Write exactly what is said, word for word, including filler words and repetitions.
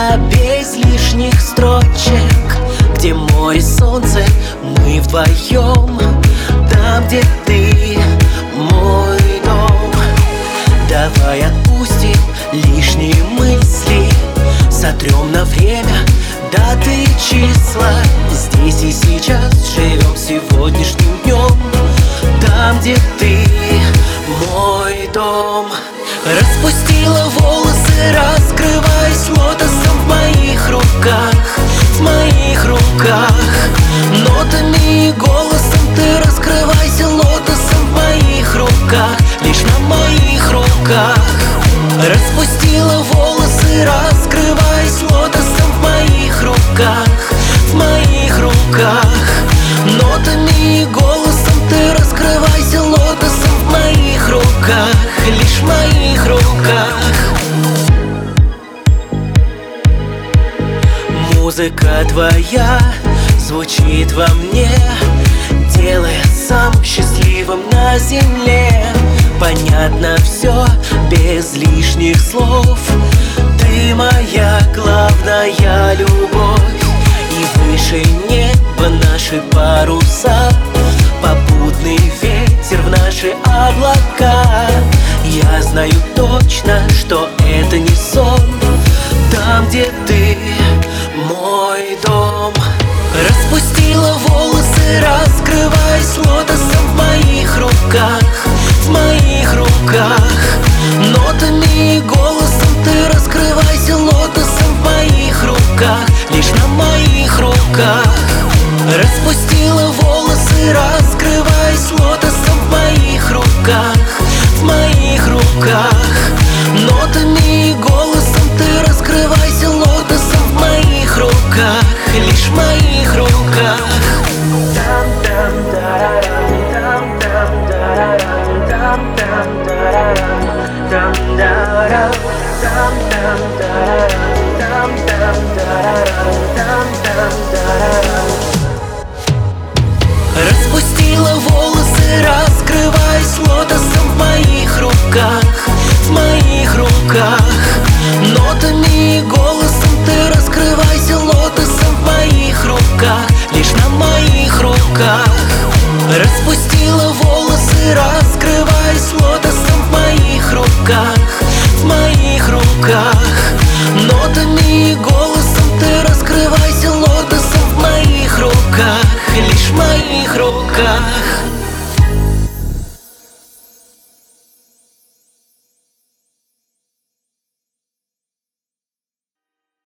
места без лишних строчек, где море, солнце, мы вдвоем. Там, где ты, мой дом. Давай отпустим лишние мысли, сотрем на время даты и числа. Здесь и сейчас живем сегодняшним днем. Там, где ты, мой дом. Распустила волосы, раскрываясь лотосом в моих руках, в моих руках. Нотами и голосом ты раскрывайся лотосом в моих руках, лишь на моих руках. Распустила волосы, раскрываясь лотосом в моих руках, в моих руках. Нотами и голосом ты раскрывайся лотосом в моих руках, лишь в моих руках. Музыка твоя звучит во мне, делая самым счастливым на земле. Понятно все без лишних слов. Ты моя главная любовь. И выше неба наши паруса, попутный ветер в наши облака. Я знаю точно, что это не сон. Там, где ты, мой дом. Распустила волосы, раскрываясь лотосом в моих руках, в моих руках. Нотами и голосом ты раскрывайся лотосом в моих руках, лишь на моих руках. Распустила волосы, раскрываясь лотосом в моих руках, в моих руках. Нотами и голосом ты раскрывайся лотосом в моих руках,